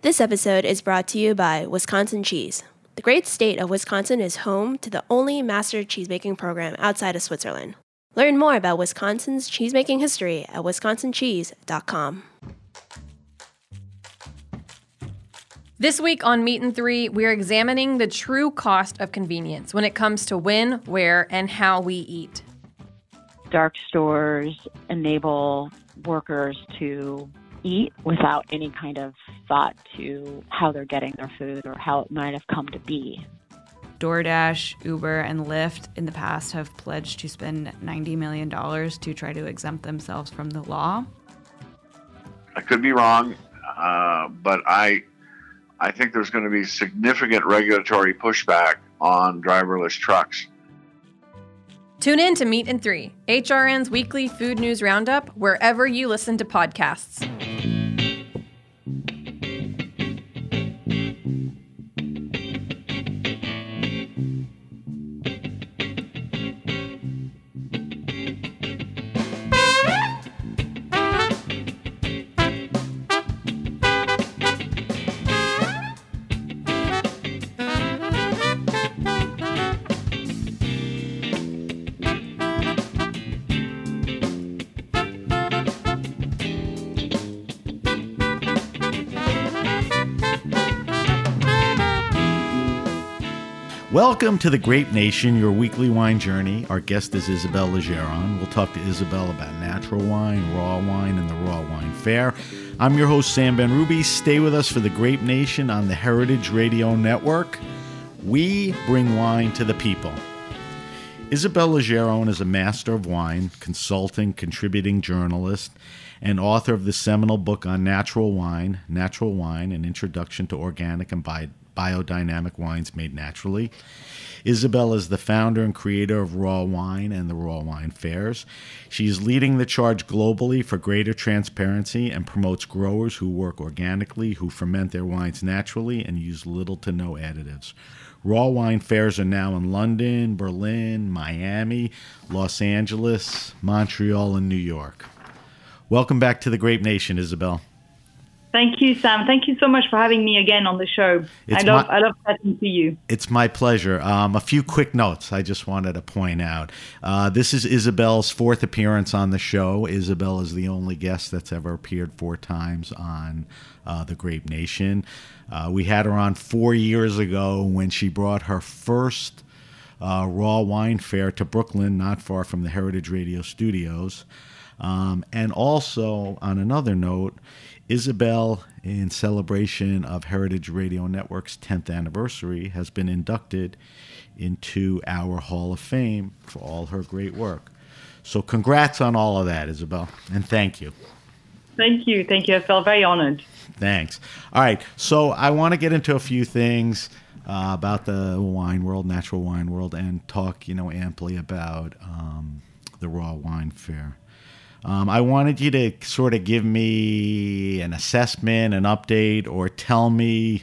This episode is brought to you by Wisconsin Cheese. The great state of Wisconsin is home to the only master cheesemaking program outside of Switzerland. Learn more about Wisconsin's cheesemaking history at wisconsincheese.com. This week on Meat and Three, we're examining the true cost of convenience when it comes to when, where, and how we eat. Dark stores enable workers to eat without any kind of thought to how they're getting their food or how it might have come to be. DoorDash, Uber, and Lyft in the past have pledged to spend $90 million to try to exempt themselves from the law. I could be wrong, but I think there's going to be significant regulatory pushback on driverless trucks. Tune in to Meat and Three, HRN's weekly food news roundup, wherever you listen to podcasts. Welcome to The Grape Nation, your weekly wine journey. Our guest is Isabelle Legeron. We'll talk to Isabelle about natural wine, raw wine, and the Raw Wine Fair. I'm your host, Sam Ben-Ruby. Stay with us for The Grape Nation on the Heritage Radio Network. We bring wine to the people. Isabelle Legeron is a master of wine, consulting, contributing journalist, and author of the seminal book on natural wine, An Introduction to Organic and Biodynamic Wines Made Naturally. Isabelle is the founder and creator of Raw Wine and the Raw Wine Fairs. She's leading the charge globally for greater transparency and promotes growers who work organically, who ferment their wines naturally, and use little to no additives. Raw Wine Fairs are now in London, Berlin, Miami, Los Angeles, Montreal, and New York. Welcome back to the Grape Nation, Isabelle. Thank you, Sam. Thank you so much for having me again on the show. I love chatting to you. It's my pleasure. A few quick notes I just wanted to point out. This is Isabelle's fourth appearance on the show. Isabelle is the only guest that's ever appeared 4 times on The Grape Nation. We had her on 4 years ago when she brought her first Raw Wine Fair to Brooklyn, not far from the Heritage Radio Studios. And also, on another note, Isabelle, in celebration of Heritage Radio Network's 10th anniversary, has been inducted into our Hall of Fame for all her great work. So congrats on all of that, Isabelle, and thank you. Thank you. I felt very honored. Thanks. All right, so I want to get into a few things about the wine world, natural wine world, and talk, amply about the Raw Wine Fair. I wanted you to sort of give me an assessment, an update, or tell me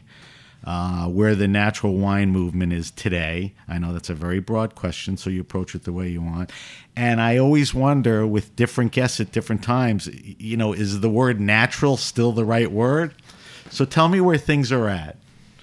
where the natural wine movement is today. I know that's a very broad question, so you approach it the way you want. And I always wonder, with different guests at different times, is the word natural still the right word? So tell me where things are at.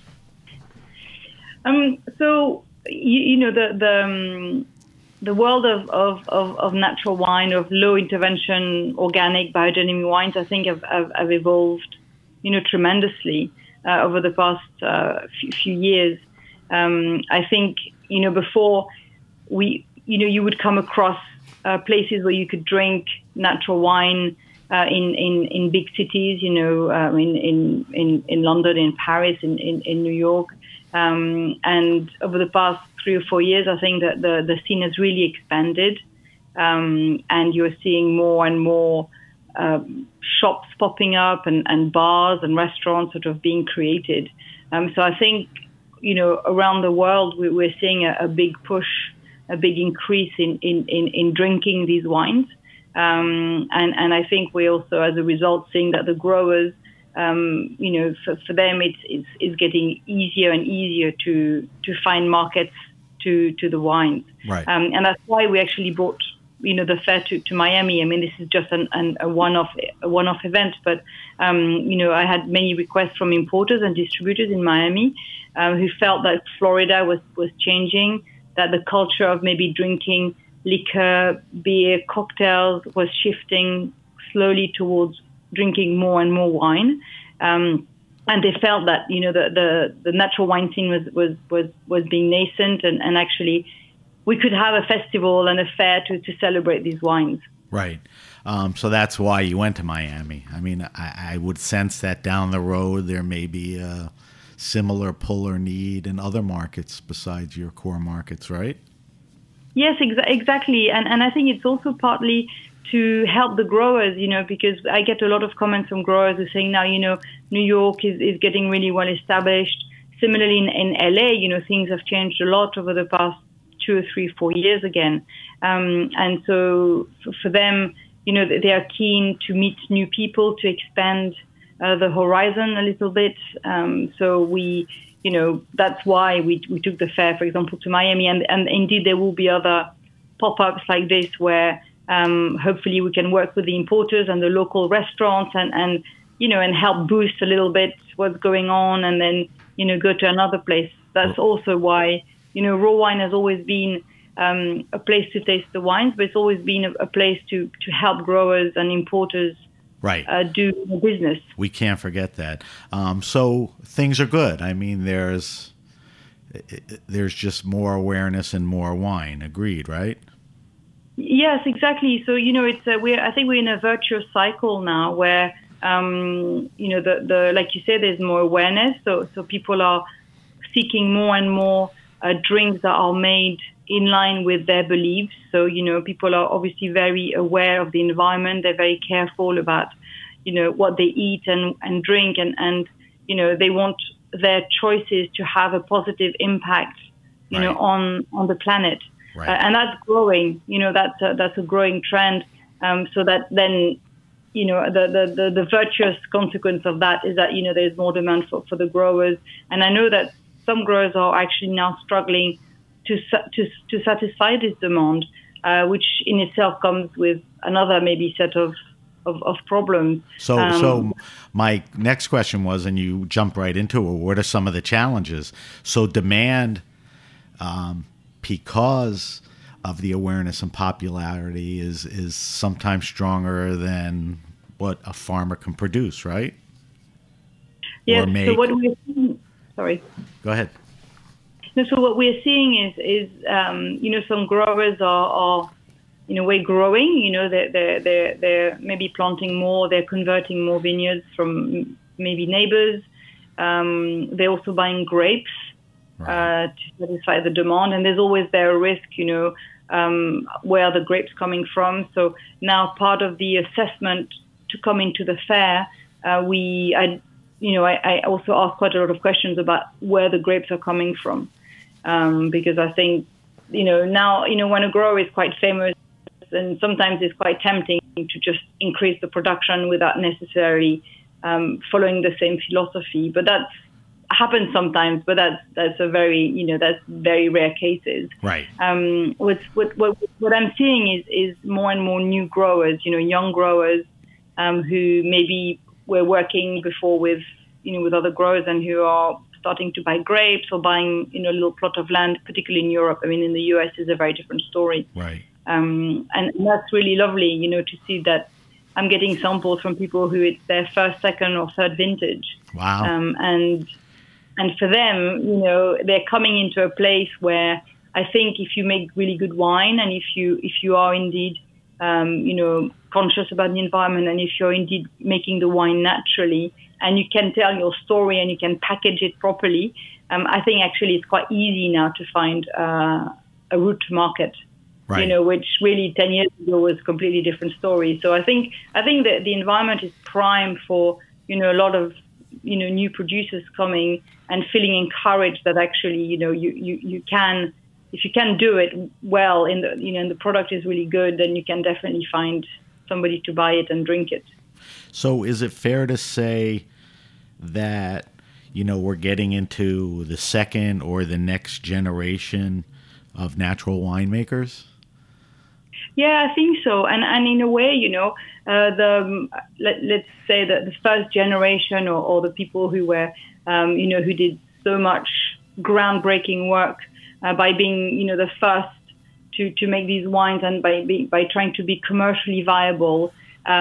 The world of natural wine, of low intervention, organic, biodynamic wines, I think have evolved, tremendously over the past few years. I think, before you would come across places where you could drink natural wine in big cities, in London, in Paris, in New York. And over the past 3 or 4 years, I think that the scene has really expanded, and you're seeing more and more shops popping up and bars and restaurants sort of being created. So I think, around the world, we're seeing a big push, a big increase in drinking these wines. And I think we're also, as a result, seeing that the growers, for them, it's getting easier and easier to find markets to the wines. Right. And that's why we actually brought the fair to Miami. I mean, this is just a one-off event, but I had many requests from importers and distributors in Miami who felt that Florida was changing, that the culture of maybe drinking liquor, beer, cocktails was shifting slowly towards drinking more and more wine. And they felt that, the natural wine scene was being nascent, and actually we could have a festival and a fair to celebrate these wines. Right. So that's why you went to Miami. I mean, I would sense that down the road there may be a similar pull or need in other markets besides your core markets, right? Yes, exactly. And I think it's also partly to help the growers, because I get a lot of comments from growers who are saying now, New York is getting really well established. Similarly in LA, things have changed a lot over the past 2 or 3, 4 years again. And so for them, they are keen to meet new people, to expand the horizon a little bit. So we, that's why we took the fair, for example, to Miami. And indeed, there will be other pop-ups like this where hopefully we can work with the importers and the local restaurants and help boost a little bit what's going on, and then, go to another place. That's also why, raw wine has always been a place to taste the wines, but it's always been a place to help growers and importers do business. We can't forget that. So things are good. I mean, there's just more awareness and more wine. Agreed, right? Yes, exactly. So it's I think we're in a virtuous cycle now where the like you said, there's more awareness. So people are seeking more and more drinks that are made in line with their beliefs. So people are obviously very aware of the environment. They're very careful about what they eat and drink, and they want their choices to have a positive impact on the planet. Right. And that's growing, that's a growing trend. So that then, the virtuous consequence of that is that, there's more demand for the growers. And I know that some growers are actually now struggling to satisfy this demand, which in itself comes with another maybe set of problems. So my next question was, and you jumped right into it, what are some of the challenges? So demand, because of the awareness and popularity, is sometimes stronger than what a farmer can produce, right? Yes. So what we're seeing, sorry. Go ahead. No, so what we're seeing is some growers are in a way growing. They're maybe planting more. They're converting more vineyards from maybe neighbors. They're also buying grapes. To satisfy the demand, and there's always there a risk, where are the grapes coming from? So now part of the assessment to come into the fair, I also ask quite a lot of questions about where the grapes are coming from, because I think, now, when a grower is quite famous, and sometimes it's quite tempting to just increase the production without necessarily following the same philosophy, but that's happens sometimes, but that's a very that's very rare cases. Right. What I'm seeing is more and more new growers, young growers who maybe were working before with other growers and who are starting to buy grapes or buying a little plot of land, particularly in Europe. I mean, in the US is a very different story. Right. And that's really lovely, to see that I'm getting samples from people who it's their first, second, or third vintage. Wow. And for them, they're coming into a place where I think if you make really good wine, and if you are indeed, conscious about the environment, and if you're indeed making the wine naturally, and you can tell your story and you can package it properly, I think actually it's quite easy now to find a route to market. Right. Which really 10 years ago was a completely different story. So I think that the environment is prime for a lot of new producers coming and feeling encouraged that actually you can, if you can do it well, and the product is really good, then you can definitely find somebody to buy it and drink it. So is it fair to say that we're getting into the second or the next generation of natural winemakers? Yeah, I think so. And in a way, let's say that the first generation or the people who were, who did so much groundbreaking work by being, the first to make these wines and by trying to be commercially viable,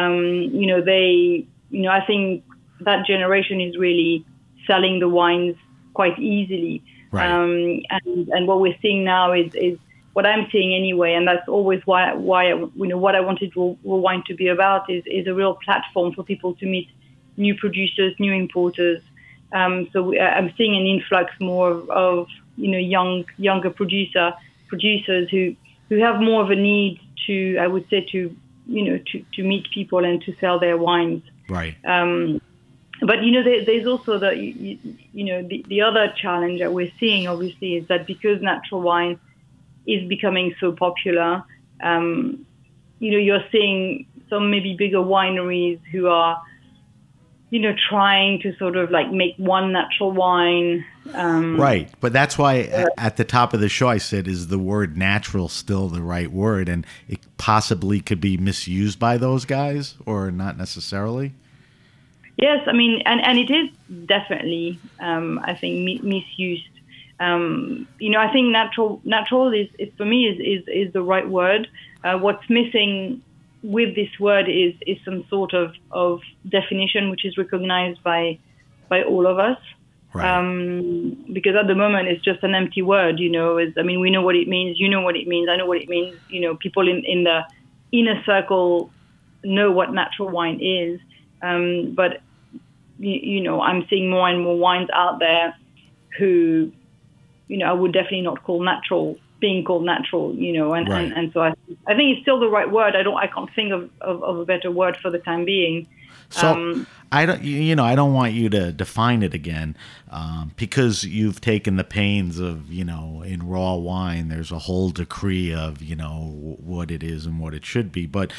I think that generation is really selling the wines quite easily. Right. And what we're seeing now is what I'm seeing anyway, and that's always why what I wanted Raw Wine to be about is a real platform for people to meet new producers, new importers. So I'm seeing an influx more of younger producers who have more of a need to, I would say, to meet people and to sell their wines. Right. But there's also the other challenge that we're seeing, obviously, is that because natural wine is becoming so popular, you're seeing some maybe bigger wineries who are, trying to sort of like make one natural wine. Right. But that's why at the top of the show I said, is the word natural still the right word? And it possibly could be misused by those guys, or not necessarily? Yes, I mean, and it is definitely, I think, misused. I think natural is for me is the right word. What's missing with this word is some sort of definition which is recognized by all of us. Right. Because at the moment it's just an empty word. We know what it means. You know what it means. I know what it means. People in the inner circle know what natural wine is. But I'm seeing more and more wines out there who, I would definitely not call being called natural, and, right. and so I think it's still the right word. I can't think of a better word for the time being. So I don't want you to define it again, because you've taken the pains of, in raw wine, there's a whole decree of, what it is and what it should be. But,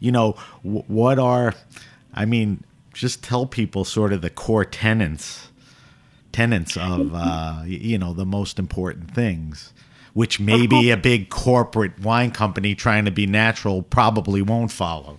just tell people sort of the core tenets of, the most important things, which maybe a big corporate wine company trying to be natural probably won't follow.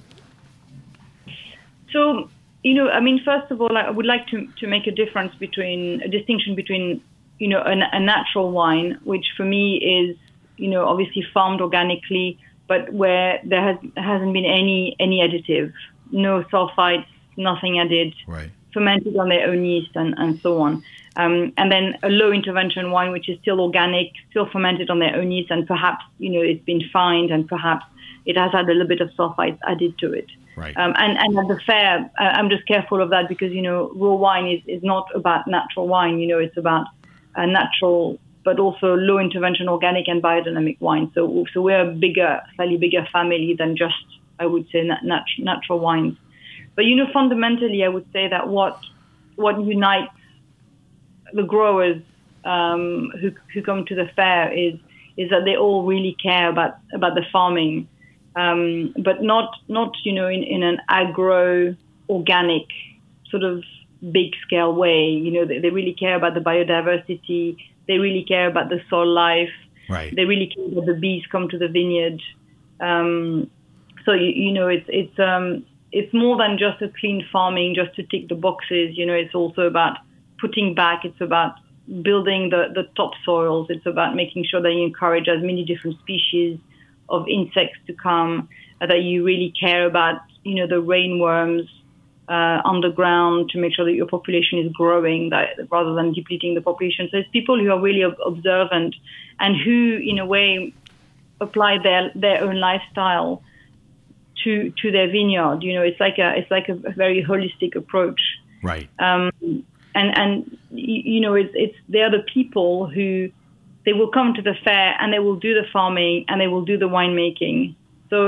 So, first of all, I would like to make a distinction between, a natural wine, which for me is, obviously farmed organically, but where there hasn't been any additive, no sulfites, nothing added, right. Fermented on their own yeast and so on. And then a low intervention wine, which is still organic, still fermented on their own yeast, and perhaps, it's been fined and perhaps it has had a little bit of sulfites added to it. Right. And at the fair, I'm just careful of that because, raw wine is not about natural wine. It's about natural, but also low intervention organic and biodynamic wine. So we're a slightly bigger family than just, I would say, natural wines. But, fundamentally, I would say that what unites the growers who come to the fair is that they all really care about the farming, but not in an agro organic sort of big scale way. They really care about the biodiversity. They really care about the soil life. Right. They really care that the bees come to the vineyard. It's more than just a clean farming, just to tick the boxes. It's also about putting back. It's about building the topsoils. It's about making sure that you encourage as many different species of insects to come, that you really care about, the rainworms underground to make sure that your population is growing, rather than depleting the population. So it's people who are really observant and who, in a way, apply their own lifestyle to their vineyard. It's like a very holistic approach. Right. They're the people who they will come to the fair and they will do the farming and they will do the winemaking. So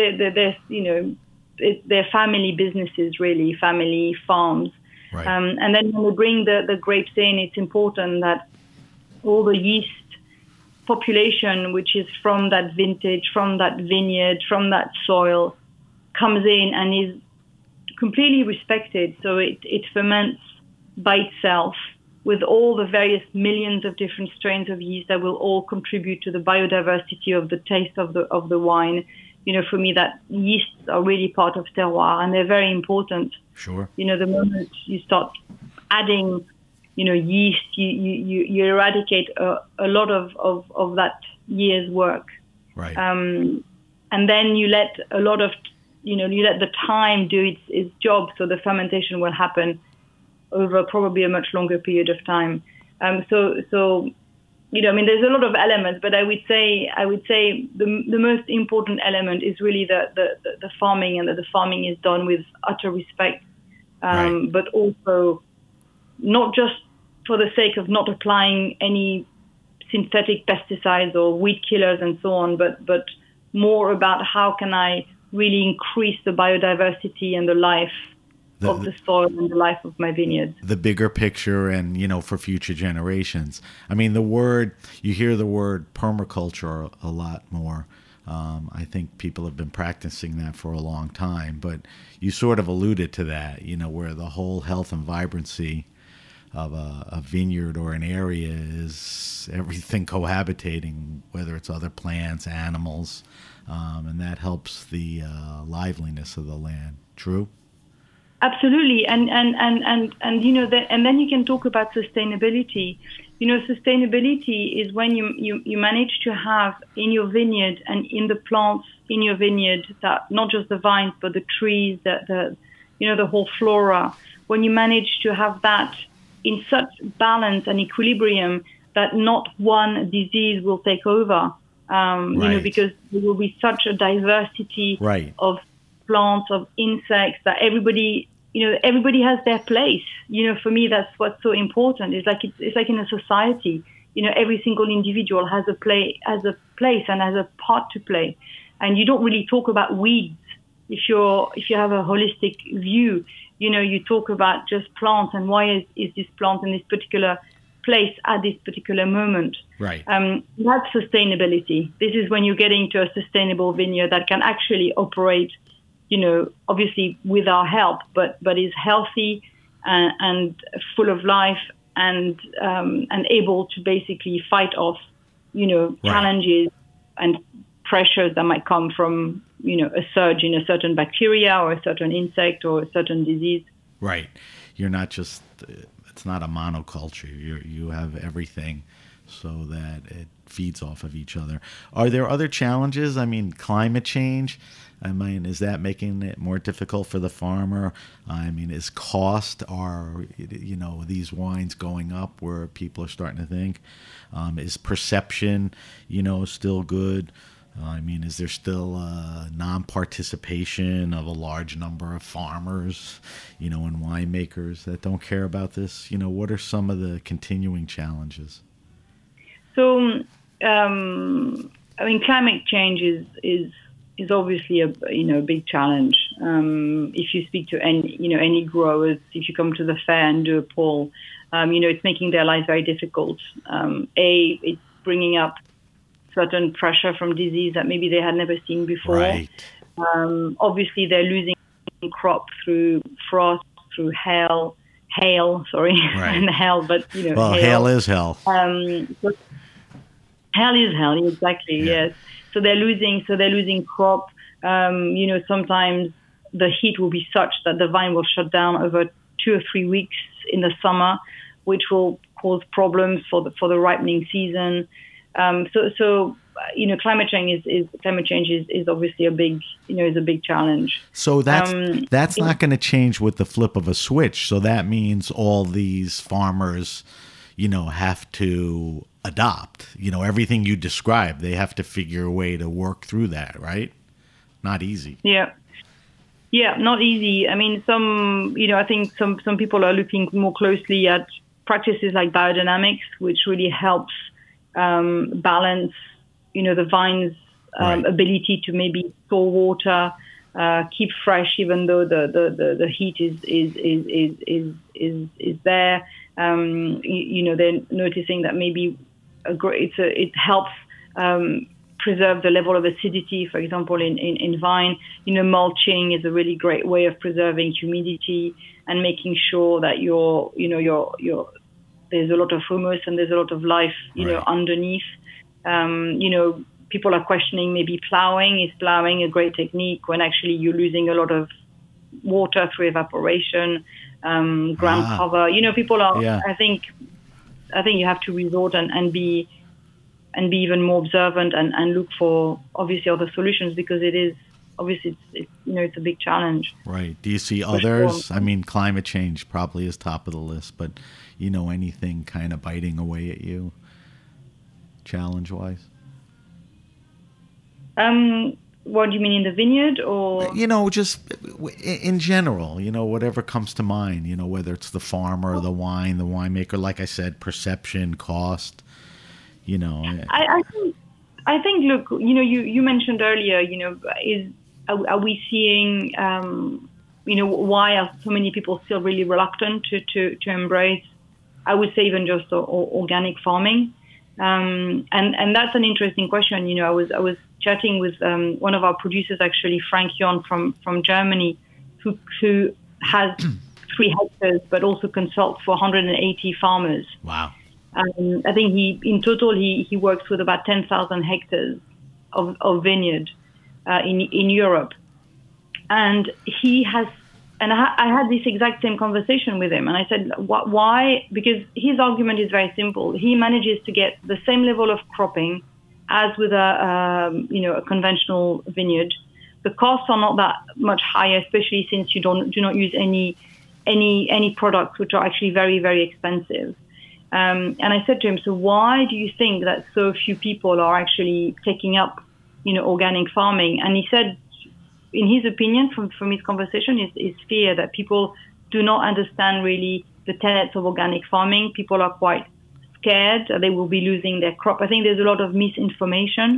they're family businesses, really, family farms. Right. And then when we bring the grapes in, it's important that all the yeast population, which is from that vintage, from that vineyard, from that soil, comes in and is completely respected. So it ferments by itself with all the various millions of different strains of yeast that will all contribute to the biodiversity of the taste of the wine. for me, that yeasts are really part of terroir, and they're very important. Sure. The moment you start adding, yeast, you eradicate a lot of that year's work. Right. And then you let a lot of, you let the time do its job, so the fermentation will happen over probably a much longer period of time. So there's a lot of elements, but I would say the most important element is really the farming, and that the farming is done with utter respect, Right. but also not just for the sake of not applying any synthetic pesticides or weed killers and so on, but more about how can I really increase the biodiversity and the life of the soil and the life of my vineyards. The bigger picture and, for future generations. I mean, you hear the word permaculture a lot more. I think people have been practicing that for a long time, but you sort of alluded to that, where the whole health and vibrancy of a vineyard or an area is everything cohabitating, whether it's other plants, animals, and that helps the liveliness of the land. True? Absolutely, and then you can talk about sustainability. Sustainability is when you manage to have in your vineyard and in the plants in your vineyard, that not just the vines but the trees, the whole flora. When you manage to have that in such balance and equilibrium that not one disease will take over, Right. because there will be such a diversity Right. of plants, of insects, that everybody has their place. For me, that's what's so important. It's like in a society. Every single individual has a place and has a part to play. And you don't really talk about weeds if you have a holistic view. You talk about just plants and why is this plant in this particular place at this particular moment. Right. That's sustainability. This is when you're getting to a sustainable vineyard that can actually operate, obviously with our help, but is healthy and full of life and able to basically fight off, challenges and pressures that might come from, a surge in a certain bacteria or a certain insect or a certain disease. Right. You're not just, it's not a monoculture. You have everything so that it feeds off of each other. Are there other challenges? I mean, climate change, is that making it more difficult for the farmer? Is cost, these wines going up where people are starting to think? Is perception, still good? Is there still non-participation of a large number of farmers, and winemakers that don't care about this? What are some of the continuing challenges? So, climate change is obviously a big challenge. If you speak to any growers, if you come to the fair and do a poll, it's making their lives very difficult. It's bringing up certain pressure from disease that maybe they had never seen before. Right. Obviously, they're losing crop through frost, through hail, right. And hail, but hail is hell. So hail is hell, exactly. Yeah. Yes. So they're losing crop. Sometimes the heat will be such that the vine will shut down over 2 or 3 weeks in the summer, which will cause problems for the ripening season. Climate change is obviously a big challenge. So that's not going to change with the flip of a switch. So that means all these farmers, have to adopt, everything you described. They have to figure a way to work through that, right? Not easy. Yeah, not easy. I think some people are looking more closely at practices like biodynamics, which really helps balance, the vine's Right. ability to maybe store water, keep fresh, even though the heat is there. They're noticing that maybe it helps preserve the level of acidity, for example, in vine. Mulching is a really great way of preserving humidity and making sure that there's a lot of humus and there's a lot of life, Right. underneath. people are questioning maybe plowing. Is plowing a great technique when actually you're losing a lot of water through evaporation, ground cover? People are. Yeah. I think you have to resort and be even more observant and look for obviously other solutions, because it is obviously it's a big challenge. Right. Do you see others? Sure. I mean, climate change probably is top of the list, but anything kind of biting away at you, challenge-wise? What do you mean, in the vineyard, or? Just in general, whatever comes to mind, whether it's the farmer, the wine, the winemaker, like I said, perception, cost, I think, look, you mentioned earlier, are we seeing, why are so many people still really reluctant to embrace, I would say, even just organic farming? And that's an interesting question. I was chatting with one of our producers, actually, Frank Jorn from Germany, who has 3 hectares, but also consults for 180 farmers. Wow. I think in total he works with about 10,000 hectares of vineyard in Europe, and he has. And I had this exact same conversation with him, and I said, why? Because his argument is very simple. He manages to get the same level of cropping as with a conventional vineyard. The costs are not that much higher, especially since you do not use any products which are actually very, very expensive. And I said to him, so why do you think that so few people are actually taking up, organic farming? And he said, in his opinion, from his conversation, is fear that people do not understand really the tenets of organic farming. People are quite scared they will be losing their crop. I think there's a lot of misinformation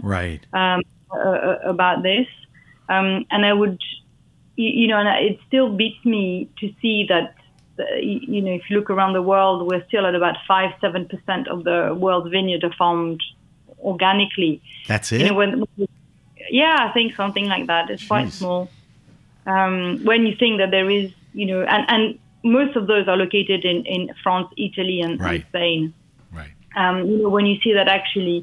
about this. And I would, and it still beats me to see that, if you look around the world, we're still at about 5-7% of the world's vineyard are farmed organically. That's it? Yeah, I think something like that. It's quite small. When you think that there is, and most of those are located in France, Italy, and Spain. Right. When you see that actually,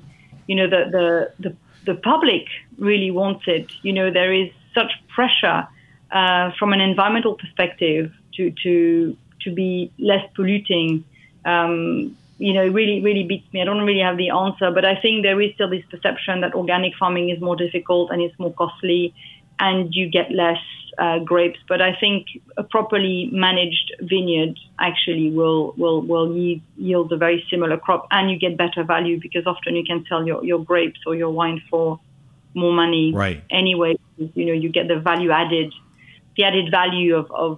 the public really wants it. There is such pressure from an environmental perspective to be less polluting. It really beats me. I don't really have the answer, but I think there is still this perception that organic farming is more difficult and it's more costly, and you get less grapes. But I think a properly managed vineyard actually will yield a very similar crop, and you get better value, because often you can sell your grapes or your wine for more money. Right. Anyway, you get the added value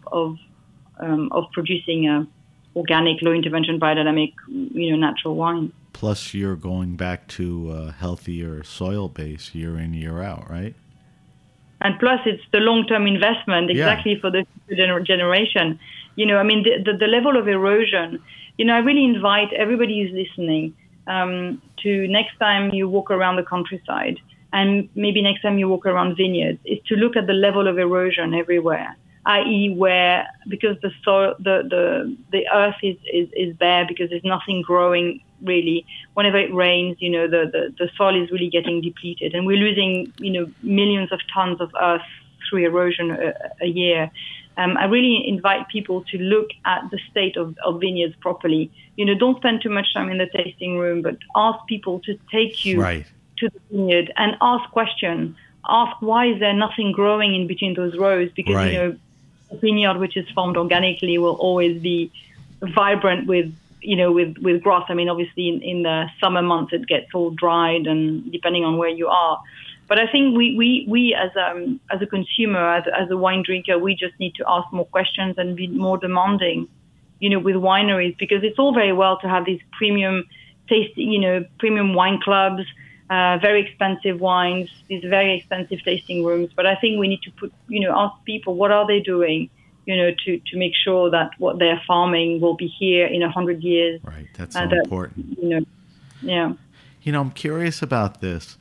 of producing a organic, low intervention, biodynamic, natural wine. Plus, you're going back to a healthier soil base year in, year out, right? And plus, it's the long-term investment exactly for the future generation. The level of erosion. I really invite everybody who's listening to, next time you walk around the countryside, and maybe next time you walk around vineyards, is to look at the level of erosion everywhere. I.e., where, because the soil, the earth is bare because there's nothing growing really. Whenever it rains, the soil is really getting depleted, and we're losing, millions of tons of earth through erosion a year. I really invite people to look at the state of vineyards properly. Don't spend too much time in the tasting room, but ask people to take you to the vineyard and ask questions. Ask, why is there nothing growing in between those rows? Because, a vineyard which is farmed organically will always be vibrant with grass. I mean, obviously in the summer months it gets all dried, and depending on where you are. But I think we as a consumer, as a wine drinker, we just need to ask more questions and be more demanding, with wineries, because it's all very well to have these premium premium wine clubs, very expensive wines, these very expensive tasting rooms. But I think we need to ask people, what are they doing, to make sure that what they're farming will be here in 100 years. Right, that's so important. Yeah. I'm curious about this.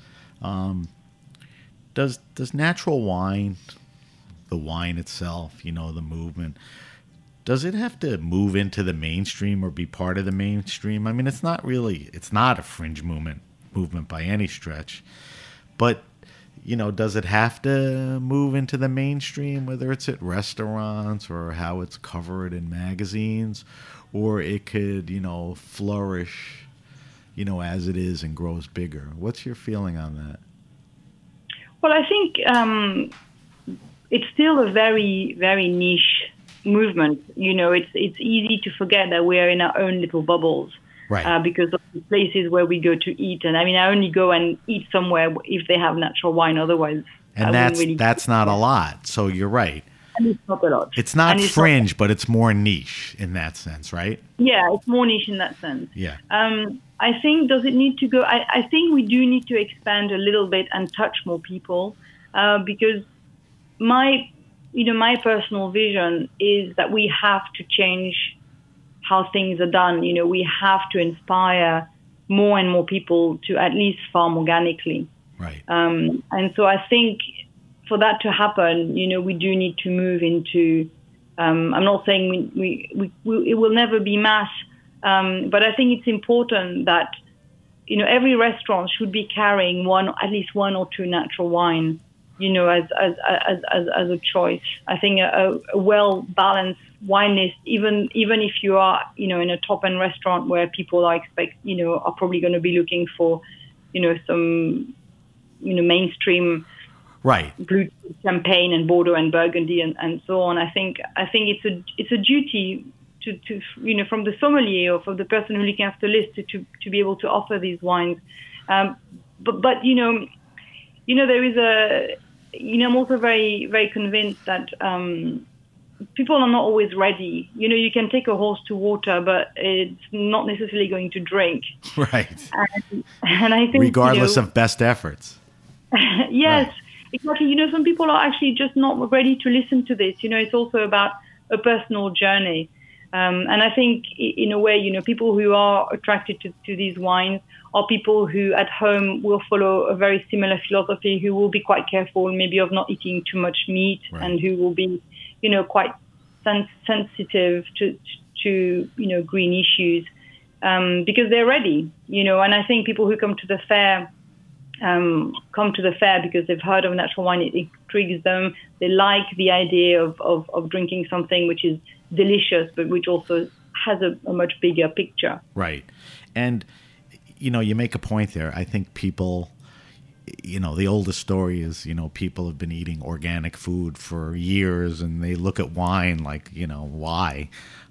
Does natural wine, the wine itself, the movement, does it have to move into the mainstream or be part of the mainstream? I mean, it's not a fringe movement by any stretch. But, does it have to move into the mainstream, whether it's at restaurants or how it's covered in magazines, or it could, flourish, as it is and grows bigger? What's your feeling on that? Well, I think it's still a very, very niche movement. It's easy to forget that we're in our own little bubbles. Right. Because of the places where we go to eat. And I mean, I only go and eat somewhere if they have natural wine. Otherwise, and that's not a lot. So you're right. And it's not a lot. It's not fringe, but it's more niche in that sense, right? Yeah, it's more niche in that sense. Yeah. I think, does it need to go? I think we do need to expand a little bit and touch more people, because my personal vision is that we have to change how things are done. We have to inspire more and more people to at least farm organically. Right. And so I think for that to happen, we do need to move into. I'm not saying it will never be mass, but I think it's important that every restaurant should be carrying at least one or two natural wine, as a choice. I think a well balanced wine list, even if you are in a top end restaurant where people are probably going to be looking for some mainstream right blue champagne and Bordeaux and Burgundy and so on. I think it's a duty to from the sommelier or from the person who's looking after the list to be able to offer these wines. But there is I'm also very, very convinced that people are not always ready. You can take a horse to water, but it's not necessarily going to drink. Right. And I think regardless of best efforts. Yes, right. Exactly. Some people are actually just not ready to listen to this. It's also about a personal journey. And I think in a way, people who are attracted to these wines are people who at home will follow a very similar philosophy, who will be quite careful maybe of not eating too much meat, right. And who will be, quite sensitive to green issues, because they're ready, and I think people who come to the fair because they've heard of natural wine, it intrigues them. They like the idea of drinking something which is delicious, but which also has a much bigger picture. Right. And, you make a point there. I think people, the oldest story is, people have been eating organic food for years and they look at wine like, why?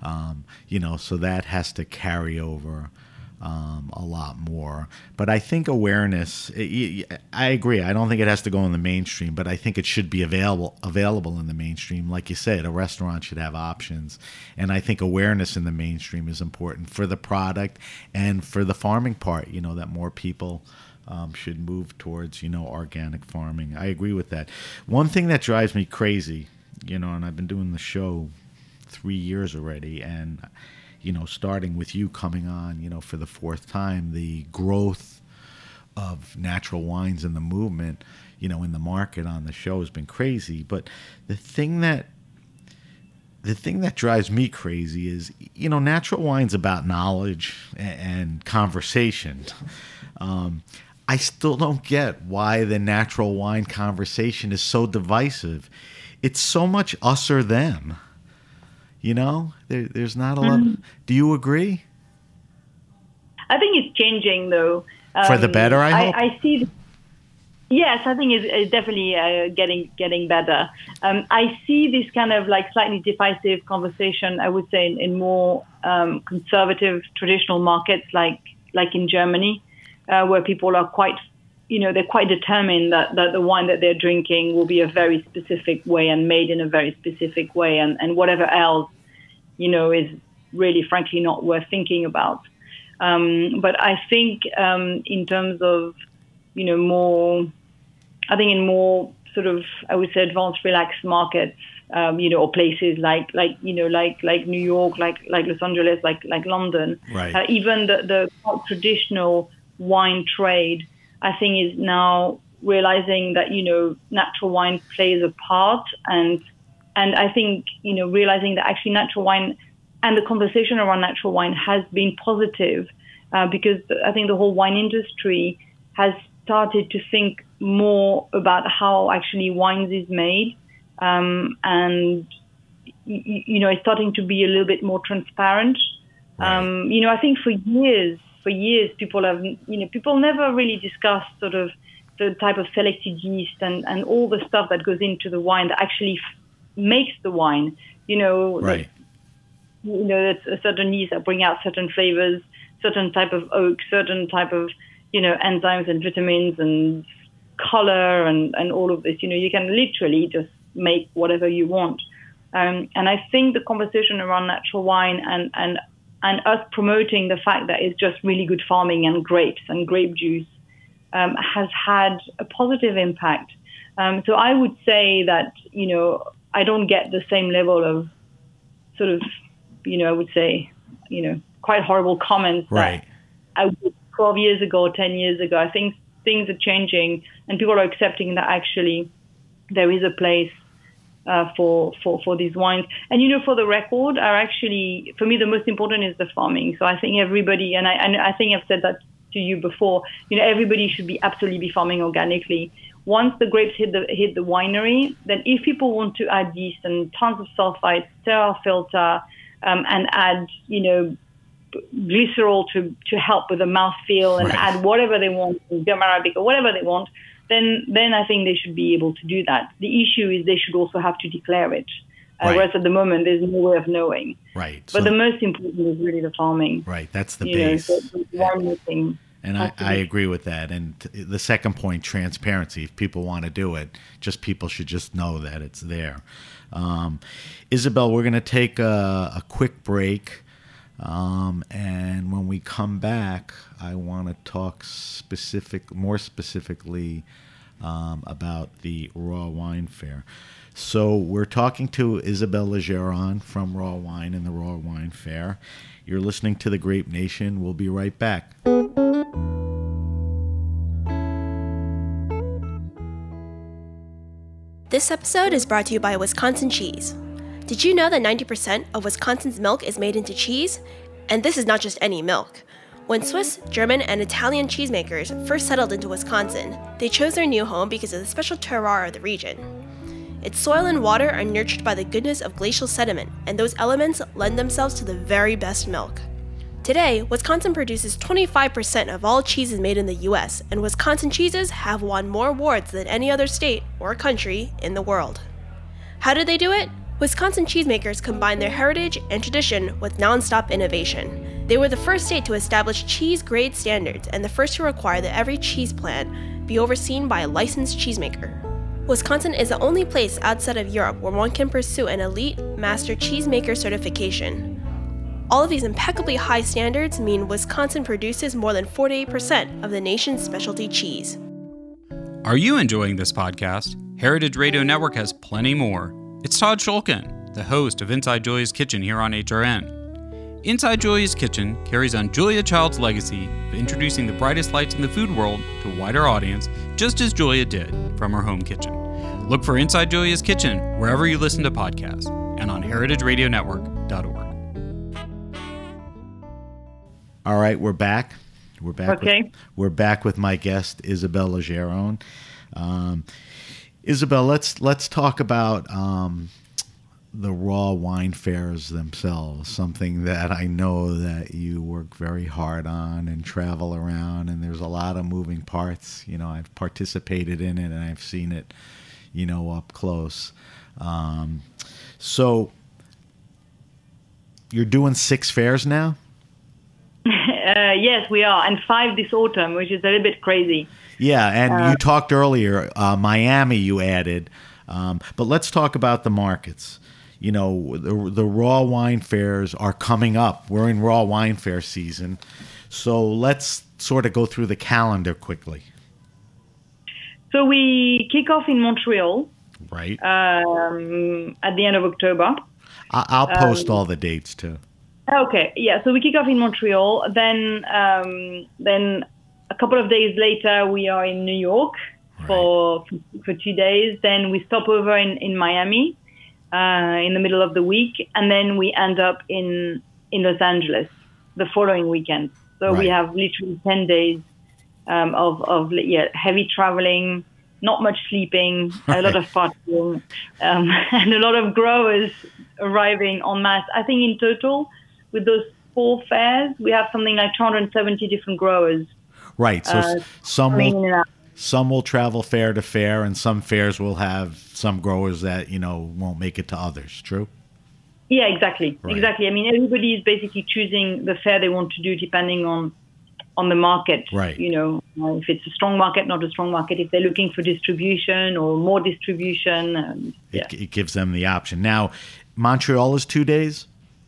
So that has to carry over a lot more. But I think awareness, I agree. I don't think it has to go in the mainstream, but I think it should be available in the mainstream. Like you said, a restaurant should have options. And I think awareness in the mainstream is important for the product and for the farming part, that more people should move towards, organic farming. I agree with that. One thing that drives me crazy, and I've been doing the show 3 years already, and starting with you coming on, for the fourth time, the growth of natural wines in the movement, in the market on the show has been crazy. But the thing that drives me crazy is, natural wine's about knowledge and conversation. I still don't get why the natural wine conversation is so divisive. It's so much us or them. There's not a lot. Do you agree? I think it's changing, though. For the better, I hope. I see. Yes, I think it's definitely getting better. I see this kind of slightly divisive conversation, I would say, in more conservative, traditional markets like in Germany, where people are quite, they're quite determined that the wine that they're drinking will be a very specific way and made in a very specific way, and whatever else, is really, frankly, not worth thinking about. But I think in terms of, more, I think in more sort of, I would say, advanced, relaxed markets, or places like New York, like Los Angeles, like London, right. Even the traditional wine trade, I think, is now realizing that, natural wine plays a part, and I think, realizing that actually natural wine and the conversation around natural wine has been positive, because I think the whole wine industry has started to think more about how actually wines is made, and it's starting to be a little bit more transparent. Right. I think for years people never really discussed sort of the type of selected yeast and all the stuff that goes into the wine that actually makes the wine. Right. That's a certain yeast that bring out certain flavors, certain type of oak, certain type of, enzymes and vitamins and color and all of this. You can literally just make whatever you want. And I think the conversation around natural wine and us promoting the fact that it's just really good farming and grapes and grape juice has had a positive impact. So I would say that, I don't get the same level of sort of, I would say, quite horrible comments Right. that I would 12 years ago, 10 years ago. I think things are changing and people are accepting that actually there is a place for these wines. And, for the record, for me, the most important is the farming. So I think everybody, and I think I've said that to you before, everybody should absolutely be farming organically. Once the grapes hit the winery, then if people want to add yeast and tons of sulfite, sterile filter, and add, glycerol to help with the mouthfeel and Right. add whatever they want, gum arabic or whatever they want, then I think they should be able to do that. The issue is they should also have to declare it. Right. Whereas at the moment, there's no way of knowing. Right. But the most important is really the farming. Right. That's the base. The winemaking. And I agree with that. And the second point, transparency. If people want to do it, people should just know that it's there. Isabel, we're going to take a quick break. And when we come back, I want to talk more specifically about the Raw Wine Fair. So we're talking to Isabel Legeron from Raw Wine and the Raw Wine Fair. You're listening to The Grape Nation. We'll be right back. This episode is brought to you by Wisconsin Cheese. Did you know that 90% of Wisconsin's milk is made into cheese? And this is not just any milk. When Swiss, German, and Italian cheesemakers first settled into Wisconsin, they chose their new home because of the special terroir of the region. Its soil and water are nurtured by the goodness of glacial sediment, and those elements lend themselves to the very best milk. Today, Wisconsin produces 25% of all cheeses made in the U.S., and Wisconsin cheeses have won more awards than any other state or country in the world. How did they do it? Wisconsin cheesemakers combined their heritage and tradition with nonstop innovation. They were the first state to establish cheese grade standards and the first to require that every cheese plant be overseen by a licensed cheesemaker. Wisconsin is the only place outside of Europe where one can pursue an elite master cheesemaker certification. All of these impeccably high standards mean Wisconsin produces more than 48% of the nation's specialty cheese. Are you enjoying this podcast? Heritage Radio Network has plenty more. It's Todd Shulkin, the host of Inside Julia's Kitchen here on HRN. Inside Julia's Kitchen carries on Julia Child's legacy of introducing the brightest lights in the food world to a wider audience, just as Julia did from her home kitchen. Look for Inside Julia's Kitchen wherever you listen to podcasts and on heritageradionetwork.org. All right, we're back. Okay. We're back with my guest, Isabel Legeron. Isabel, let's talk about the Raw Wine Fairs themselves, something that I know that you work very hard on and travel around, and there's a lot of moving parts. I've participated in it and I've seen it, up close. So you're doing 6 fairs now? Yes, we are, and 5 this autumn, which is a little bit crazy. Yeah, and you talked earlier, Miami you added, but let's talk about the markets. The Raw Wine Fairs are coming up. We're in Raw Wine Fair season, so let's sort of go through the calendar quickly. So we kick off in Montreal, right, at the end of October. I'll post all the dates too. Okay, yeah. So we kick off in Montreal. Then a couple of days later, we are in New York for 2 days. Then we stop over in Miami in the middle of the week, and then we end up in Los Angeles the following weekend. So we have literally 10 days of heavy traveling, not much sleeping, a lot of partying, and a lot of growers arriving en masse. I think in total, with those 4 fairs, we have something like 270 different growers. Right. So some will travel fair to fair, and some fairs will have some growers that, won't make it to others. True? Yeah, exactly. Right. Exactly. I mean, everybody is basically choosing the fair they want to do depending on the market. Right. If it's a strong market, not a strong market, if they're looking for distribution or more distribution. It gives them the option. Now, Montreal is 2 days?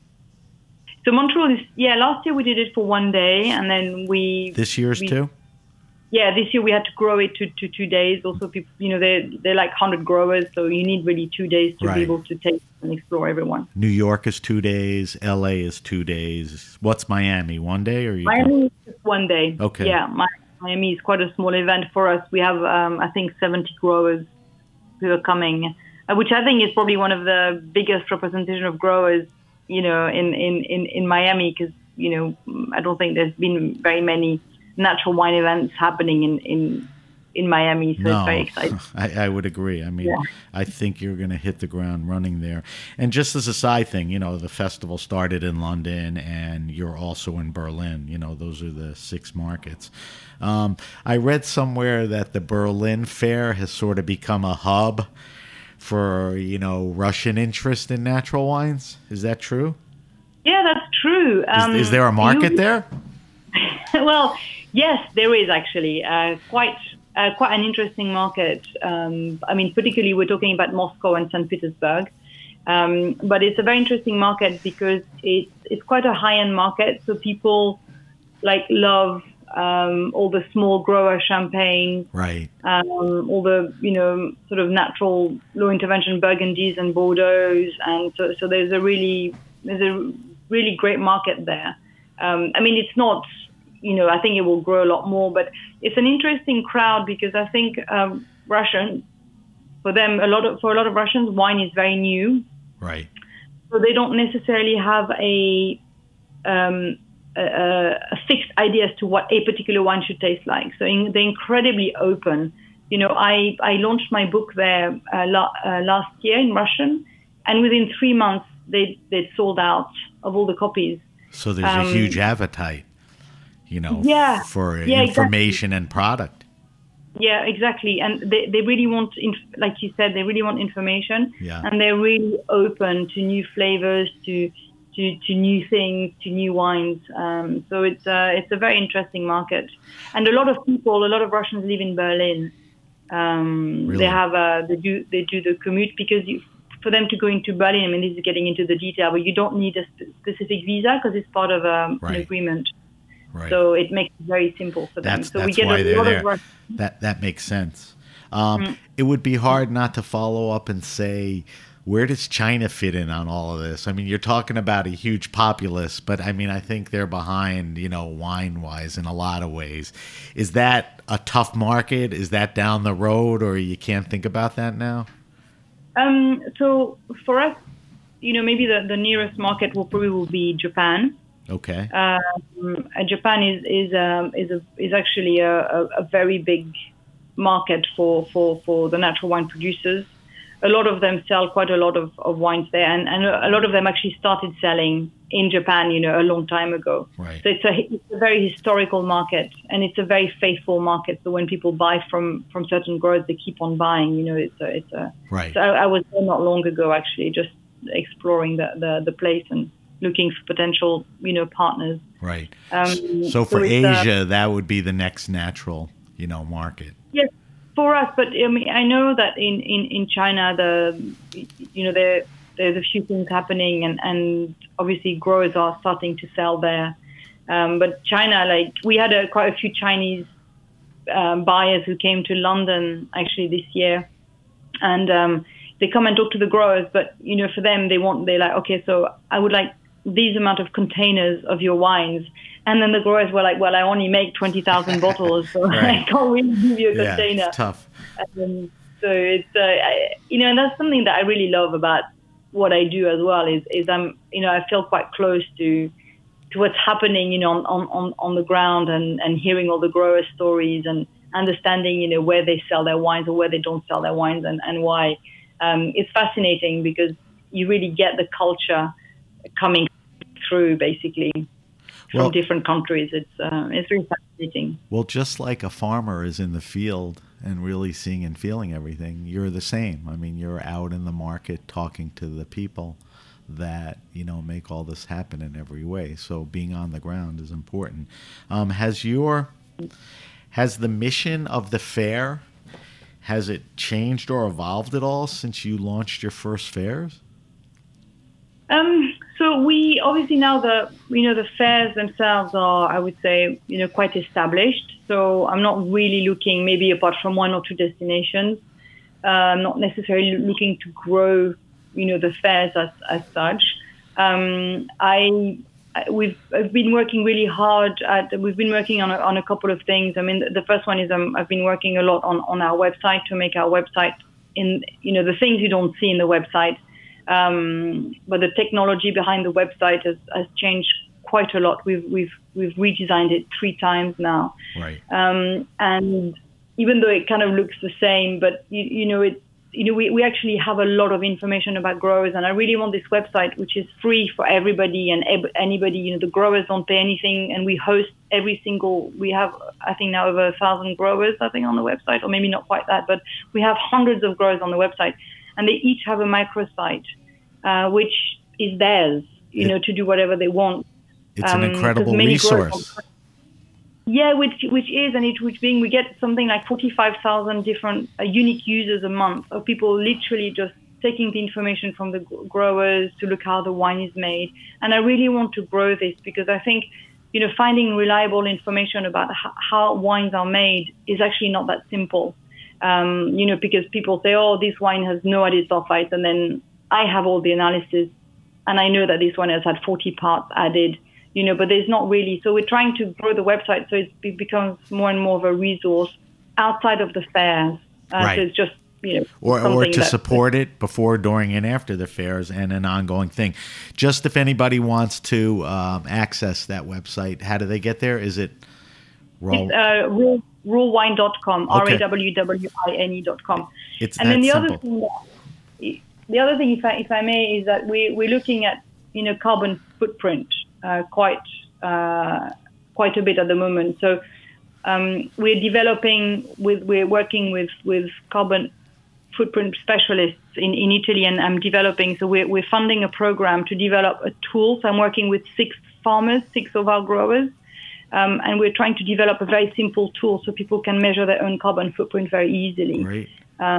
So Montreal is, last year we did it for 1 day, and then This year's 2? Yeah, this year we had to grow it to 2 days. Also, people, they're like 100 growers, so you need really 2 days to be able to take and explore everyone. New York is 2 days. LA is 2 days. What's Miami? 1 day, or Miami is just 1 day. Okay. Yeah, Miami is quite a small event for us. We have, I think, 70 growers who are coming, which I think is probably one of the biggest representation of growers, in Miami, because I don't think there's been very many natural wine events happening in Miami, so it's very exciting. I would agree. I mean, I think you're going to hit the ground running there. And just as a side thing, the festival started in London, and you're also in Berlin. Those are the 6 markets. I read somewhere that the Berlin Fair has sort of become a hub for, Russian interest in natural wines. Is that true? Yeah, that's true. Is there a market there? Well, yes, there is actually quite an interesting market. I mean, particularly we're talking about Moscow and St. Petersburg, but it's a very interesting market because it's quite a high-end market. So people love all the small grower champagne, right? All the sort of natural low intervention Burgundies and Bordeaux's, and so there's a really great market there. I mean, it's not. I think it will grow a lot more, but it's an interesting crowd because I think Russian, for a lot of Russians, wine is very new, right? So they don't necessarily have a fixed idea as to what a particular wine should taste like. So they're incredibly open. I launched my book there last year in Russian, and within 3 months they'd sold out of all the copies. So there's a huge appetite. For information and product. Yeah, exactly. And they really want, like you said, they really want information. Yeah. And they're really open to new flavors, to new things, to new wines. So it's a very interesting market. And a lot of Russians live in Berlin. Really? They do the commute because for them to go into Berlin, I mean, this is getting into the detail, but you don't need a specific visa because it's part of an agreement. Right. So it makes it very simple for them. So we get why a they're lot there. of That makes sense. It would be hard not to follow up and say, where does China fit in on all of this? I mean, you're talking about a huge populace, but I mean, I think they're behind, wine-wise in a lot of ways. Is that a tough market? Is that down the road, or you can't think about that now? So for us, maybe the nearest market will be Japan. Okay. Japan is actually a very big market for the natural wine producers. A lot of them sell quite a lot of wines there, and a lot of them actually started selling in Japan, a long time ago. Right. So it's a very historical market, and it's a very faithful market. So when people buy from certain growers, they keep on buying. It's a right. So I was there not long ago, actually, just exploring the place and looking for potential, partners. Right. So for Asia, that would be the next natural, market. Yes, for us. But I mean, I know that in China, there's a few things happening, and obviously growers are starting to sell there. But China, we had quite a few Chinese buyers who came to London actually this year, and they come and talk to the growers. But for them, they're like, okay, so I would like these amount of containers of your wines. And then the growers were like, well, I only make 20,000 bottles, so right. I can't really give you a container. It's tough. So it's, and that's something that I really love about what I do as well is I'm, I feel quite close to to what's happening, on the ground, and hearing all the grower stories and understanding, where they sell their wines or where they don't sell their wines and why. It's fascinating because you really get the culture coming through, basically, from different countries. It's really fascinating. Well, just like a farmer is in the field and really seeing and feeling everything, you're the same. I mean, you're out in the market talking to the people that, make all this happen in every way. So being on the ground is important. Has the mission of the fair, has it changed or evolved at all since you launched your first fairs? So we obviously now the fairs themselves are, I would say, quite established. So I'm not really looking, maybe apart from one or two destinations, I'm not necessarily looking to grow, the fairs as such. I've been working really hard we've been working on a couple of things. I mean, the first one is I've been working a lot on our website to make our website the things you don't see in the website. But the technology behind the website has changed quite a lot. We've redesigned it 3 times now. Right. And even though it kind of looks the same, but we actually have a lot of information about growers, and I really want this website, which is free for everybody and anybody. The growers don't pay anything, and we host we have, I think now over 1,000 growers, I think, on the website, or maybe not quite that, but we have hundreds of growers on the website, and they each have a microsite, which is theirs, to do whatever they want. It's an incredible resource. Yeah, which is, and we get something like 45,000 different unique users a month of people literally just taking the information from the growers to look how the wine is made. And I really want to grow this because I think, finding reliable information about how wines are made is actually not that simple. Because people say, oh, this wine has no added sulfites, and then I have all the analysis, and I know that this one has had 40 parts added. But there's not really. So we're trying to grow the website so it becomes more and more of a resource outside of the fairs. Right. So it's just, or to support it before, during, and after the fairs, and an ongoing thing. Just if anybody wants to access that website, how do they get there? Is it rawwine.com, Okay. rawwine.com. It's and then the simple. other thing, if I may, is that we're looking at carbon footprint. Quite a bit at the moment. So we're working with carbon footprint specialists in Italy, and I'm developing. So we're funding a program to develop a tool. So I'm working with 6 farmers, 6 of our growers, and we're trying to develop a very simple tool so people can measure their own carbon footprint very easily. Right.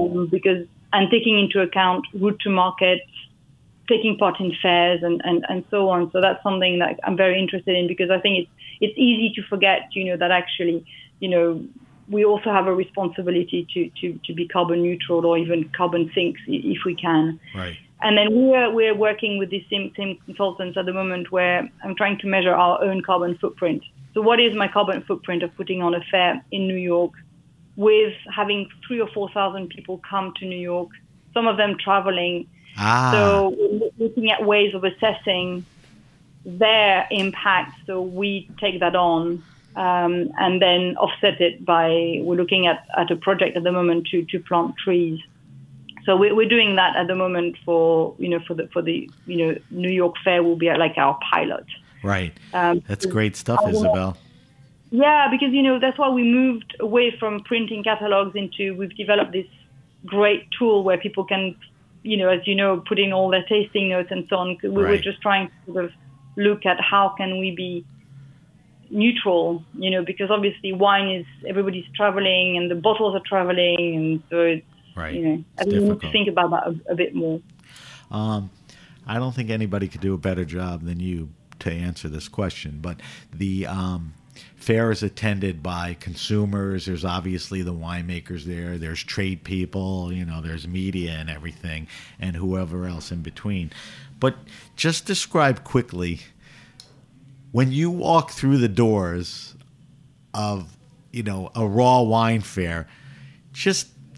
And taking into account route to market, taking part in fairs and so on. So that's something that I'm very interested in because I think it's easy to forget, that actually, we also have a responsibility to be carbon neutral or even carbon sinks if we can. Right. And then we're working with these same consultants at the moment where I'm trying to measure our own carbon footprint. So what is my carbon footprint of putting on a fair in New York with having 3,000 or 4,000 people come to New York, some of them traveling. So we're looking at ways of assessing their impact. So we take that on and then offset it we're looking at a project at the moment to plant trees. So we're doing that at the moment for the New York Fair will be like our pilot. Right. That's great stuff, Isabel. Yeah, because, that's why we moved away from printing catalogs we've developed this great tool where people can, put in all their tasting notes and so on. We're just trying to sort of look at how can we be neutral, because obviously wine is, everybody's traveling and the bottles are traveling. And so it's, I think we need to think about that a bit more. I don't think anybody could do a better job than you to answer this question, but the fair is attended by consumers. There's obviously the winemakers there. There's trade people, there's media and everything, and whoever else in between. But just describe quickly, when you walk through the doors of, a raw wine fair, just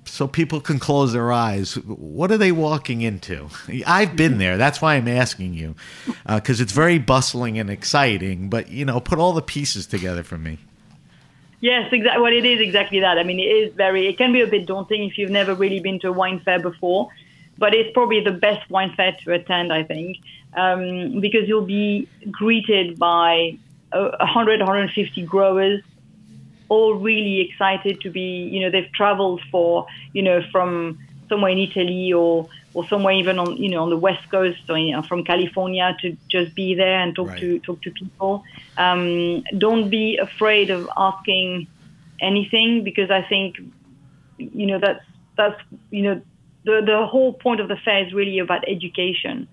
so people can close their eyes. What are they walking into? I've been there. That's why I'm asking you, because it's very bustling and exciting. But put all the pieces together for me. Yes, exactly. Well, it is exactly that. I mean, it can be a bit daunting if you've never really been to a wine fair before, but it's probably the best wine fair to attend, I think, because you'll be greeted by 100, 150 growers, all really excited to be, they've traveled from somewhere in Italy or somewhere even on the West Coast, or, from California, to just be there and talk to people. Don't be afraid of asking anything, because I think, that's the whole point of the fair is really about education.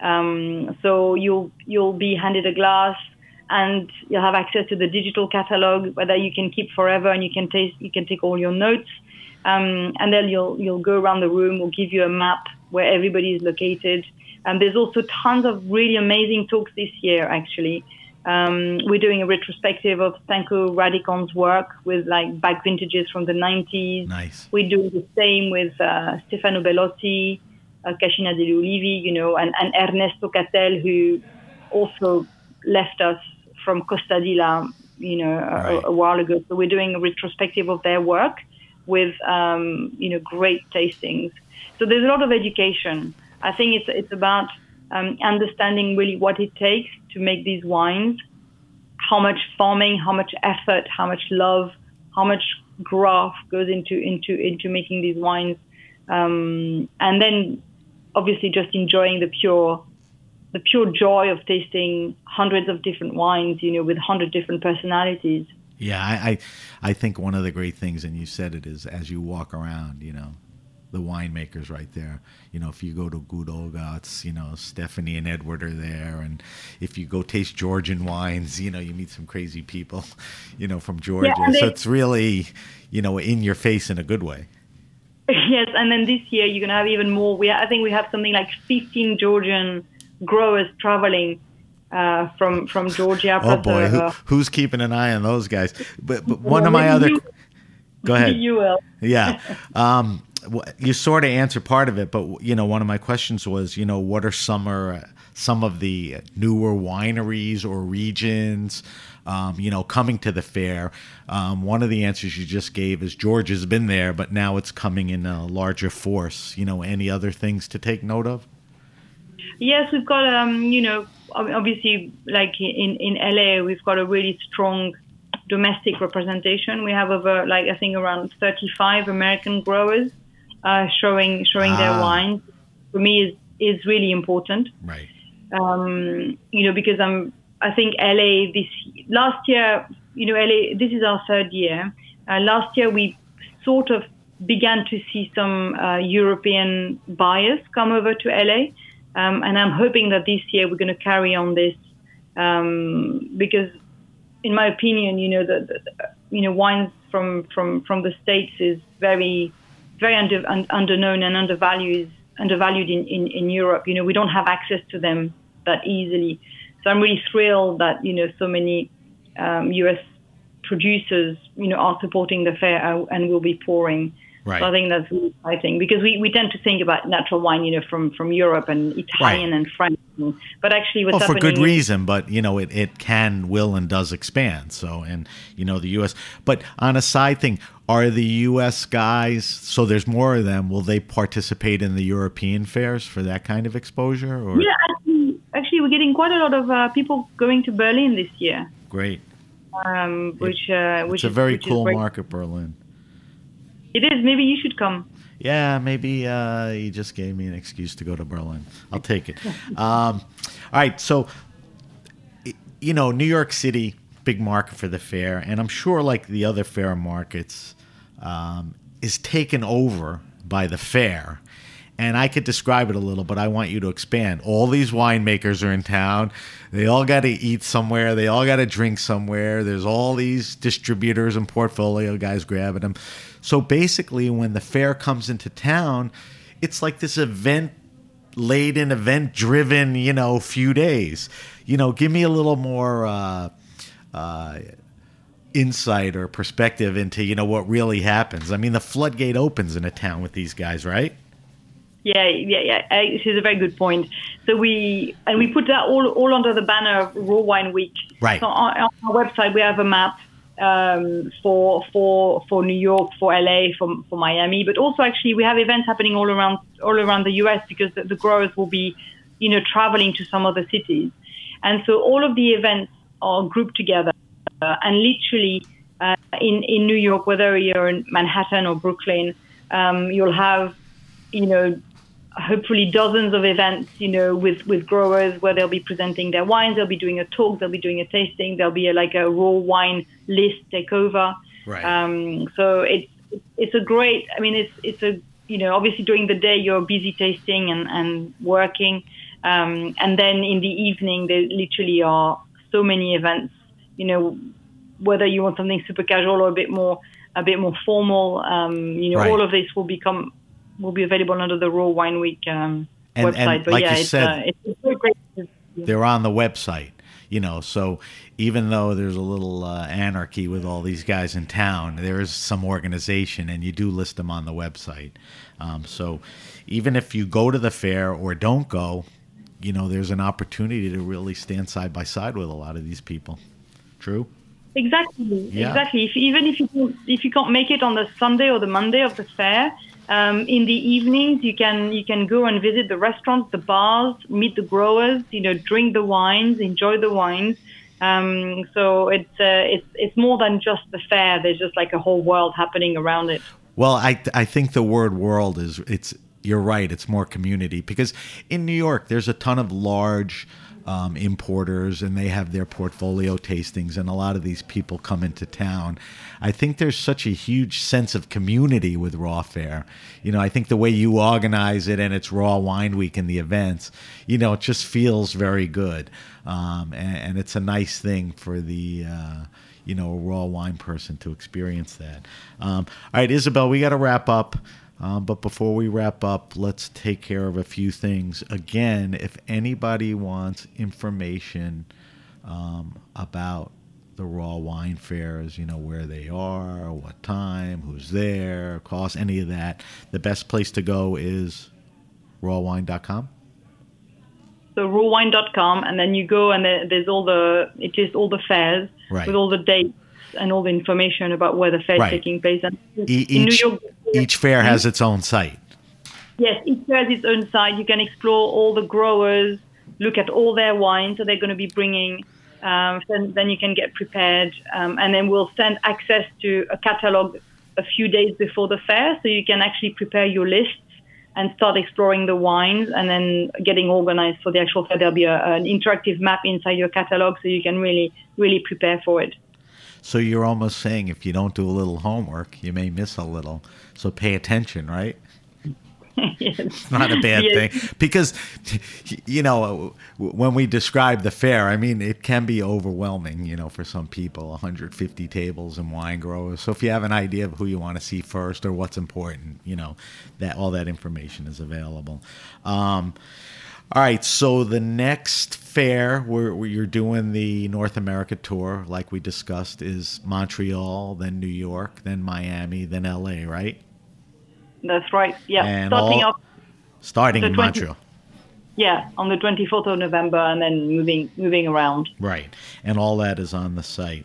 So you'll be handed a glass, and you'll have access to the digital catalog, that you can keep forever, and you can take all your notes. And then you'll go around the room. We'll give you a map where everybody is located. And there's also tons of really amazing talks this year, actually. We're doing a retrospective of Stanko Radicon's work with back vintages from the 90s. Nice. We're doing the same with Stefano Bellotti, Cascina degli Ulivi, and Ernesto Catel, who also left us from Costa Dila, a while ago. So we're doing a retrospective of their work with, great tastings. So there's a lot of education. I think it's about understanding really what it takes to make these wines, how much farming, how much effort, how much love, how much graft goes into making these wines, and then obviously just enjoying the pure joy of tasting hundreds of different wines, with 100 different personalities. Yeah, I think one of the great things, and you said it, is as you walk around, the winemakers right there. If you go to Gut Ogott's, Stephanie and Edward are there. And if you go taste Georgian wines, you meet some crazy people, from Georgia. Yeah, so it's really, in your face in a good way. Yes, and then this year you're going to have even more. I think we have something like 15 Georgian growers traveling from Georgia. Oh boy, who's keeping an eye on those guys? But one of my other... Go ahead. You will. Yeah. You sort of answered part of it, but one of my questions was, what are some of the newer wineries or regions, coming to the fair? One of the answers you just gave is Georgia's been there, but now it's coming in a larger force. Any other things to take note of? Yes, we've got, obviously, like in LA, we've got a really strong domestic representation. We have over, I think, around 35 American growers showing their wines. For me, is really important. Right. Because I think LA last year, LA, this is our third year. Last year, we sort of began to see some European buyers come over to LA. And I'm hoping that this year we're going to carry on this, because, in my opinion, wines from the States is very, very underknown and undervalued in Europe. We don't have access to them that easily. So I'm really thrilled that so many U.S. producers are supporting the fair and will be pouring. Right. So I think that's really exciting, because we tend to think about natural wine, from Europe and Italian and French, but actually what's happening... for good reason, but it can, will, and does expand. So, and the U.S. But on a side thing, are the U.S. guys? So there's more of them. Will they participate in the European fairs for that kind of exposure? Or? Yeah, actually, we're getting quite a lot of people going to Berlin this year. Great. Which it's a very cool market, Berlin. It is. Maybe you should come. Yeah, maybe you just gave me an excuse to go to Berlin. I'll take it. All right, so, New York City, big market for the fair, and I'm sure, like the other fair markets, is taken over by the fair. And I could describe it a little, but I want you to expand. All these winemakers are in town. They all got to eat somewhere. They all got to drink somewhere. There's all these distributors and portfolio guys grabbing them. So basically, when the fair comes into town, it's like this event-laden, event-driven, few days. Give me a little more insight or perspective into, you know, what really happens. I mean, the floodgate opens in a town with these guys, right? Yeah. This is a very good point. So we put that all under the banner of Raw Wine Week. Right. So on our website, we have a map for New York, for LA, for Miami, but also actually we have events happening all around the US because the growers will be, you know, traveling to some other cities, and so all of the events are grouped together, and literally in New York, whether you're in Manhattan or Brooklyn, you'll have, you know, hopefully dozens of events, you know, with growers where they'll be presenting their wines, they'll be doing a talk, they'll be doing a tasting, there'll be like a raw wine list takeover. Right. So it's a great, I mean, it's a, you know, obviously during the day you're busy tasting and working. And then in the evening, there literally are so many events, you know, whether you want something super casual or a bit more formal, you know, Right. all of this will be available under the Raw Wine Week website. And but like yeah, you said, it's a great. they're on the website, you know, so even though there's a little anarchy with all these guys in town, there is some organization, and you do list them on the website. So even if you go to the fair or don't go, you know, there's an opportunity to really stand side by side with a lot of these people. True? Exactly. Yeah. Exactly. Even if you can't make it on the Sunday or the Monday of the fair, in the evenings you can go and visit the restaurants, the bars, meet the growers, you know, drink the wines, enjoy the wines. So it's more than just the fair. There's just like a whole world happening around it. Well, I think the word world you're right. It's more community, because in New York, there's a ton of large importers, and they have their portfolio tastings, and a lot of these people come into town. I think there's such a huge sense of community with Raw Fair. You know, I think the way you organize it, and it's Raw Wine Week and the events, you know, it just feels very good. And it's a nice thing for the, you know, a raw wine person to experience that. All right, Isabel, we got to wrap up. But before we wrap up, let's take care of a few things. Again, if anybody wants information about the Raw Wine Fairs, you know, where they are, what time, who's there, cost, any of that, the best place to go is rawwine.com? So rawwine.com, and then you go and there's all the fairs, Right. with all the dates and all the information about where the fair is Right. taking place. And in Each, New York, each fair has its own site. yes, each fair has its own site. You can explore all the growers, look at all their wines that they're going to be bringing. Then you can get prepared, and then we'll send access to a catalog a few days before the fair, so you can actually prepare your lists and start exploring the wines, and then getting organized for the actual fair. There'll be an interactive map inside your catalog, so you can really, really prepare for it. So you're almost saying if you don't do a little homework, you may miss a little. So pay attention, right? Yes. It's not a bad Yes. thing. Because, you know, when we describe the fair, I mean, it can be overwhelming, you know, for some people, 150 tables and wine growers. So if you have an idea of who you want to see first or what's important, you know, that all that information is available. All right, so the next fair where you're doing the North America tour, like we discussed, is Montreal, then New York, then Miami, then LA, right? That's right. Yeah, And starting the in 20 Montreal. Yeah, on the 24th of November, and then moving around. Right, and all that is on the site.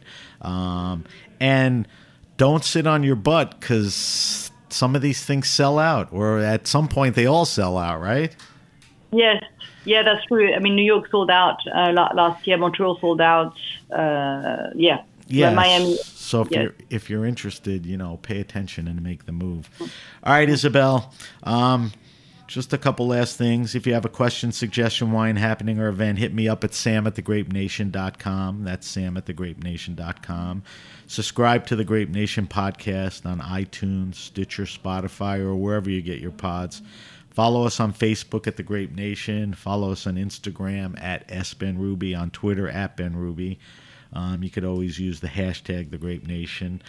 And don't sit on your butt, because some of these things sell out, or at some point they all sell out, right? Yes, yeah, that's true. I mean, New York sold out last year. Montreal sold out. Yeah. Yes. Miami. So if you're interested, you know, pay attention and make the move. All right, Isabel. Just a couple last things. If you have a question, suggestion, wine, happening, or event, hit me up at sam@thegrapenation.com. That's sam@thegrapenation.com. Subscribe to the Grape Nation podcast on iTunes, Stitcher, Spotify, or wherever you get your pods. Follow us on Facebook at The Grape Nation. Follow us on Instagram at @SBenRuby, on Twitter at BenRuby. You could always use the hashtag The Grape Nation.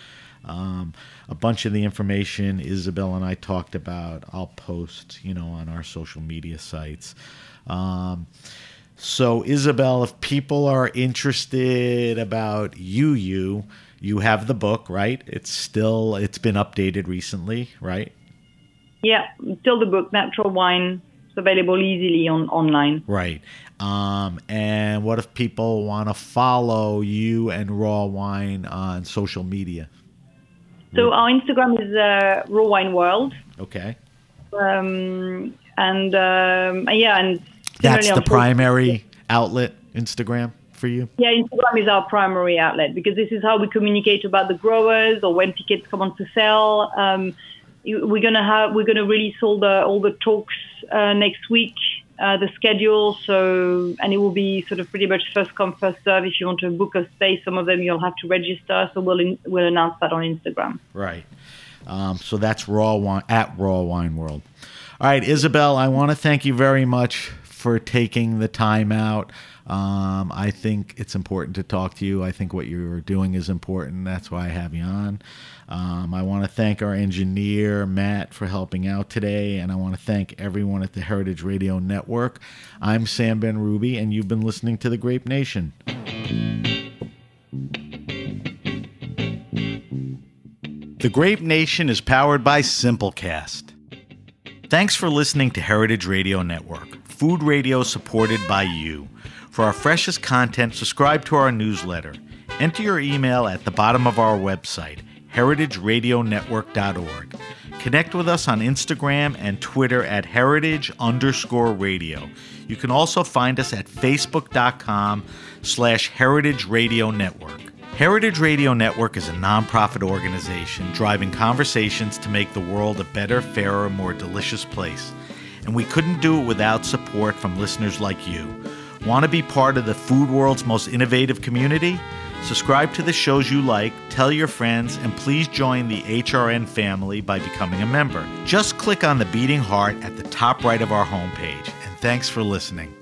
A bunch of the information Isabel and I talked about, I'll post, you know, on our social media sites. So, Isabel, if people are interested about you You have the book, right? It's been updated recently, right? Yeah, still the book, Natural Wine. It's available easily online. Right. And what if people want to follow you and Raw Wine on social media? So our Instagram is Raw Wine World. Okay. And that's the primary outlet, Instagram, for you? Yeah, Instagram is our primary outlet because this is how we communicate about the growers or when tickets come on to sell. We're gonna release all the talks next week, the schedule. And it will be sort of pretty much first come first serve. If you want to book a space, some of them you'll have to register. So we'll announce that on Instagram. Right. So that's Raw Wine at Raw Wine World. All right, Isabelle, I want to thank you very much for taking the time out. I think it's important to talk to you. I think what you're doing is important. That's why I have you on. I want to thank our engineer, Matt, for helping out today, and I want to thank everyone at the Heritage Radio Network. I'm Sam Ben-Ruby, and you've been listening to The Grape Nation. The Grape Nation is powered by Simplecast. Thanks for listening to Heritage Radio Network, food radio supported by you. For our freshest content, subscribe to our newsletter. Enter your email at the bottom of our website, heritageradionetwork.org. Connect with us on Instagram and Twitter at heritage_radio. You can also find us at facebook.com/Heritage Radio Network. Heritage Radio Network is a nonprofit organization driving conversations to make the world a better, fairer, more delicious place. And we couldn't do it without support from listeners like you. Want to be part of the food world's most innovative community? Subscribe to the shows you like, tell your friends, and please join the HRN family by becoming a member. Just click on the beating heart at the top right of our homepage. And thanks for listening.